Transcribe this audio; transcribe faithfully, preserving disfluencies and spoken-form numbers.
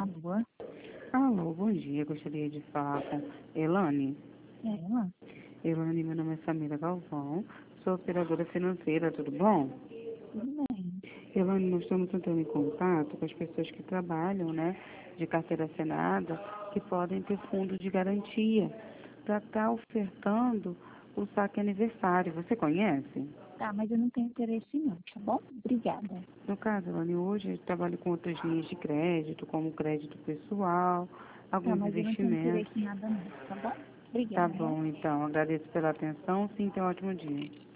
Alô? Alô, bom dia. Gostaria de falar com Elane. É ela? Elane, meu nome é Samira Galvão, sou operadora financeira, tudo bom? Tudo bem. Elane, nós estamos entrando em contato com as pessoas que trabalham, né, de carteira assinada, que podem ter fundo de garantia, para estar ofertando o saque aniversário. Você conhece? Tá, mas eu não tenho interesse não, tá bom? Obrigada. No caso, Elane, hoje eu trabalho com outras linhas de crédito, como crédito pessoal, Tá, alguns mas eu não tenho investimentos. interesse em nada não, tá bom? Tá Obrigada. bom, então. Agradeço pela atenção. Sim, tenha um ótimo dia.